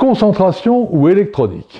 Concentration ou électronique.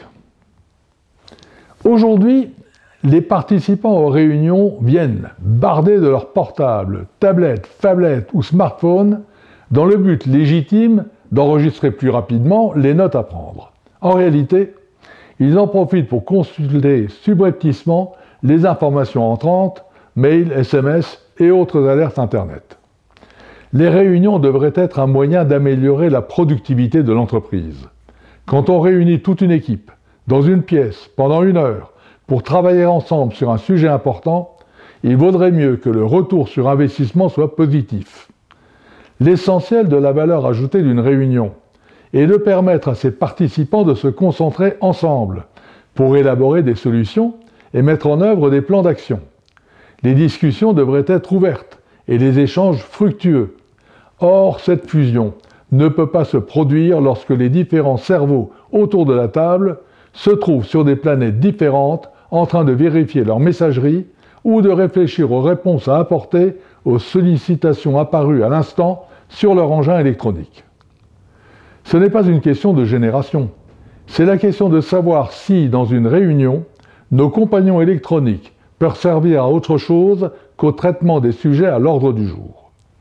Aujourd'hui, les participants aux réunions viennent bardés de leurs portables, tablettes, phablettes ou smartphones dans le but légitime d'enregistrer plus rapidement les notes à prendre. En réalité, ils en profitent pour consulter subrepticement les informations entrantes, mails, SMS et autres alertes Internet. Les réunions devraient être un moyen d'améliorer la productivité de l'entreprise. Quand on réunit toute une équipe dans une pièce pendant 1 heure pour travailler ensemble sur un sujet important, il vaudrait mieux que le retour sur investissement soit positif. L'essentiel de la valeur ajoutée d'une réunion est de permettre à ses participants de se concentrer ensemble pour élaborer des solutions et mettre en œuvre des plans d'action. Les discussions devraient être ouvertes et les échanges fructueux. Or, cette fusion ne peut pas se produire lorsque les différents cerveaux autour de la table se trouvent sur des planètes différentes en train de vérifier leur messagerie ou de réfléchir aux réponses à apporter aux sollicitations apparues à l'instant sur leur engin électronique. Ce n'est pas une question de génération, c'est la question de savoir si, dans une réunion, nos compagnons électroniques peuvent servir à autre chose qu'au traitement des sujets à l'ordre du jour.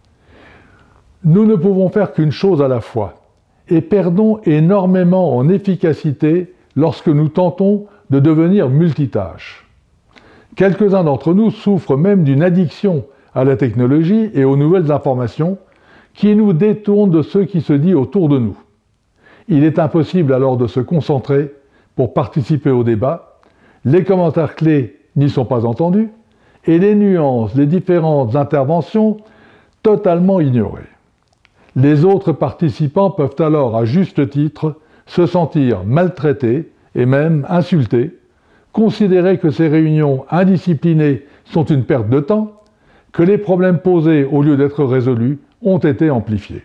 Nous ne pouvons faire qu'une chose à la fois et perdons énormément en efficacité lorsque nous tentons de devenir multitâches. Quelques-uns d'entre nous souffrent même d'une addiction à la technologie et aux nouvelles informations qui nous détournent de ce qui se dit autour de nous. Il est impossible alors de se concentrer pour participer au débat, les commentaires clés n'y sont pas entendus et les nuances des différentes interventions totalement ignorées. Les autres participants peuvent alors, à juste titre, se sentir maltraités et même insultés, considérer que ces réunions indisciplinées sont une perte de temps, que les problèmes posés, au lieu d'être résolus, ont été amplifiés.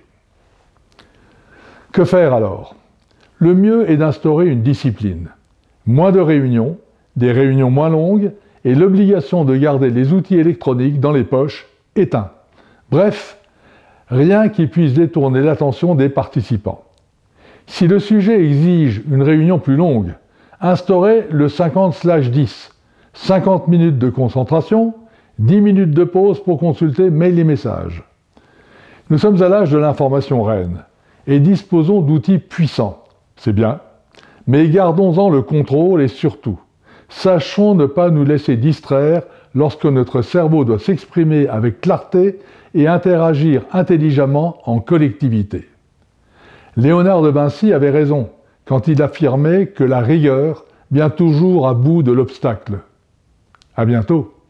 Que faire alors? Le mieux est d'instaurer une discipline. Moins de réunions, des réunions moins longues et l'obligation de garder les outils électroniques dans les poches éteints. Bref, rien qui puisse détourner l'attention des participants. Si le sujet exige une réunion plus longue, instaurez le 50/10, 50 minutes de concentration, 10 minutes de pause pour consulter mails et messages. Nous sommes à l'âge de l'information reine et disposons d'outils puissants, c'est bien, mais gardons-en le contrôle et surtout, sachons ne pas nous laisser distraire lorsque notre cerveau doit s'exprimer avec clarté et interagir intelligemment en collectivité. Léonard de Vinci avait raison quand il affirmait que la rigueur vient toujours à bout de l'obstacle. À bientôt.